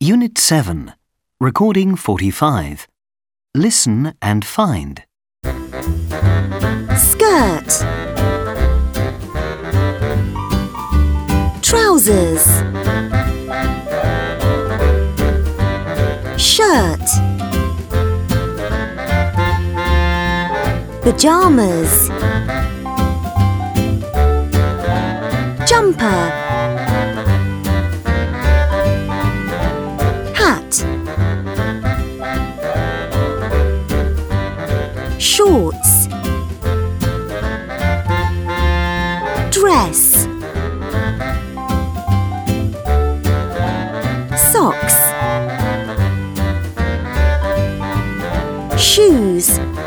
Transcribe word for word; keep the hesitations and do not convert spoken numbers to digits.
Unit seven, Recording forty-five. Listen and find. Skirt, trousers, shirt, pajamas, jumper, hat, shorts, dress, socks, shoes,